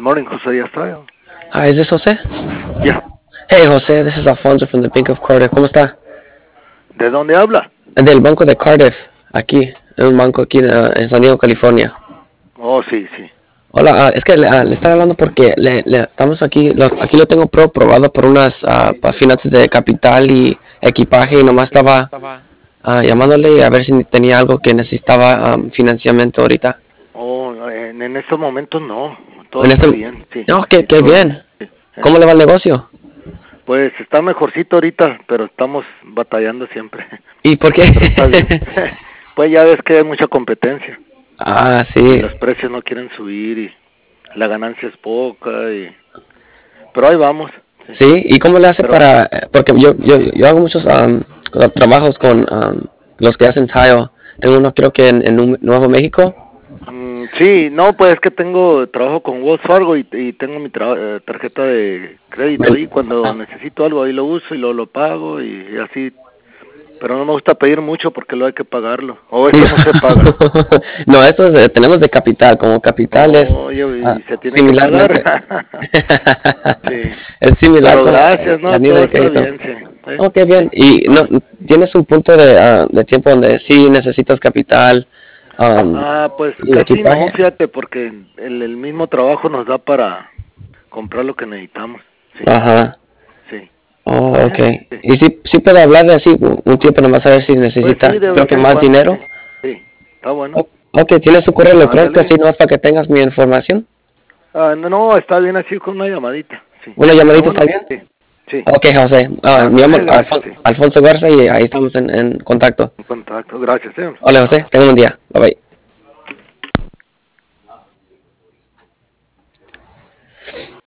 morning, Jose Estrada. Hi, is this Jose? Yeah. Hey, Jose, this is Alfonso from the Bank of Cardiff. ¿Cómo está? ¿De dónde habla? Del banco de Cardiff, aquí, en un banco aquí en San Diego, California. Oh, sí, sí. Hola, es que le estaba hablando porque estamos aquí, aquí lo tengo probado por unas finanzas de capital y equipaje y nomás estaba llamándole a ver si tenía algo que necesitaba financiamiento ahorita. Oh, en estos momentos no, todo En está este, bien, sí. no, Sí, qué todo bien. bien. Sí. ¿Cómo le va el negocio? Pues está mejorcito ahorita, pero estamos batallando siempre. ¿Y por qué? Pero está bien. Pues ya ves que hay mucha competencia y Sí. los precios no quieren subir y la ganancia es poca pero ahí vamos. Sí. Sí, ¿y cómo le hace Pero porque yo hago muchos trabajos con los que hacen tile. Tengo uno creo que en Nuevo México. sí, no, pues es que trabajo con Wells Fargo y tengo mi tarjeta de crédito ahí. Cuando necesito algo ahí lo uso y lo pago y así. Pero no me gusta pedir mucho porque luego hay que pagarlo. O eso no se paga. No, eso es de capital, como capital es Oye, y se tiene que similarmente. pagar. Sí. Es similar Pero con gracias, la no, línea todo de está crédito. bien, sí. Oh, qué bien. Sí. ¿Y no tienes un punto de tiempo donde sí necesitas capital Pues y casi no, equipaje? fíjate, porque el mismo trabajo nos da para comprar lo que necesitamos. Sí, Ajá. sí. Oh, okay. Sí. ¿Y sí puedo hablarle así un tiempo nomás a ver si Pues necesita, sí, de creo vez que en más cuando, dinero? sí. Sí, está bueno. Ok, ¿tienes su correo electrónico Ándale. así nomás para que tengas mi información? No, está bien así con una llamadita. Sí. ¿Una ¿Está llamadita está bueno? bien? Sí. Sí. Ok, José. Me llamo Ándale, gracias, sí. Alfonso Garza y ahí estamos en contacto. En contacto, gracias, Hola, José. Tenga un buen día. Bye bye.